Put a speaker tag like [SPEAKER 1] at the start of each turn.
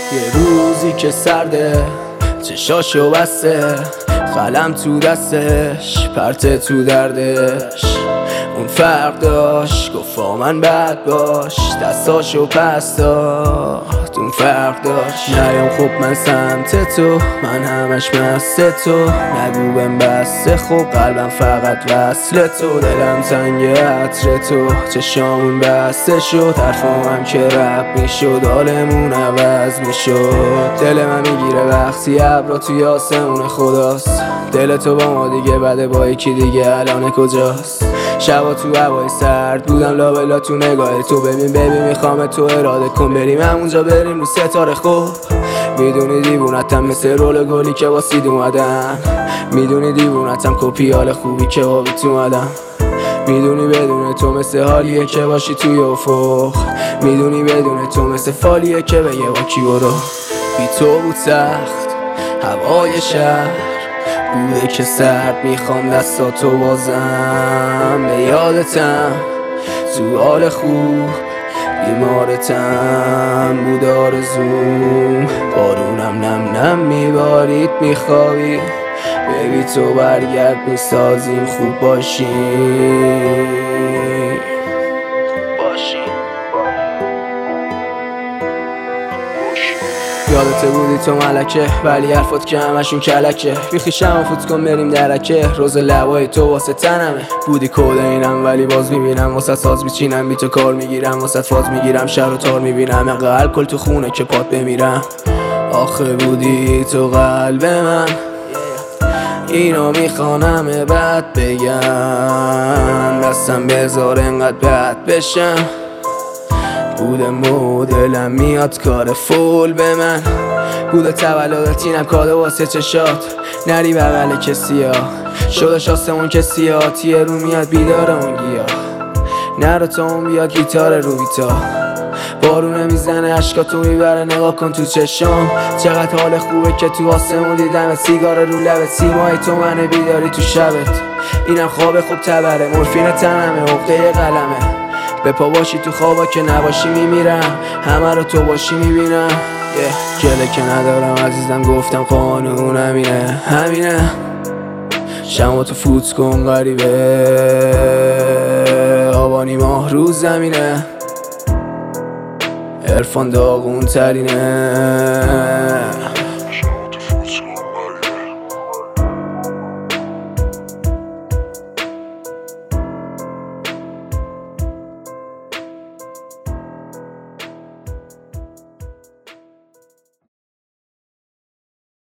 [SPEAKER 1] یه روزی که سرده چشاشو بسته، قلم تو دستش پرته تو دردش. اون فرق داشت گفت من بد باش، دستاشو پس داد. اون فرق داشت نیام خب من سمت تو، من همش مست تو. نگو بهم بسته خب قلبم فقط وصل تو. دلم تنگ عطر تو، چشامون بسته شد. حرفام که رپ میشد، حالمون عوض میشد. دل من میگیره وقتی ابرا توی آسمون خداست. دل تو با ما دیگه بده، با یکی دیگه الان کجاست؟ شبا تو هوای سرد بودم، لابلا تو نگاه تو. ببین میخوام تو اراده کن، بریم همونجا بریم رو ستاره. خوب میدونی دیوونتم مثل رول گلی که با سید اومدن. میدونی دیوونتم کپیال خوبی که آبیت اومدم. میدونی بدون تو مثل حالیه که باشی توی افق. میدونی بدون تو مثل فالیه که بگه با کی برو. بی تو بود سخت هوای شهر، بوده که سرد میخوام دستاتو بازم. به یادتم تو حال خوب، بیمارتم بود آرزوم. بارونم نم نم میبارید میخوابی، ببی تو برگرد میسازیم خوب باشیم. یادت بودی تو ملکه، ولی حرفات که همشون کلکه. بیخیشم فوت کن بریم درکه، روز لبای تو واسه تنمه. بودی کودینم ولی باز میبینم، واسه ساز میچینم، بی تو کار میگیرم، واسه فاز میگیرم، شهر و تار میبینم. اقل کل تو خونه که پات بمیرم. آخه بودی تو قلب من، اینو میخوانم بعد بگم. دستم بذار انقدر بد بشم. بوده مدلم میاد کار فول به من. بوده تولدت اینم کاده واسه چشات، نری بغل کسی ها. شدش آسمون کسی ها، تیه رو میاد بیدار اون گیا. نرو تا اون بیاد گیتار رو بیتا. بارونه میزنه عشقاتو میبره، نگاه کن تو چشام. چقدر حال خوبه که تو آسمون دیدم سیگار رو لبت. سیمای تو منه بیداری تو شبت، اینم خواب خوب تبره. مورفین تنمه عقده قلمه. به پا باشی تو خوابا که نباشی میمیرم، همه رو تو باشی میبینم. جله که ندارم عزیزم، گفتم قانون همینه. شما تو فوت کن غریبه، آبانی ماه رو زمینه. عرفان داغون ترینه.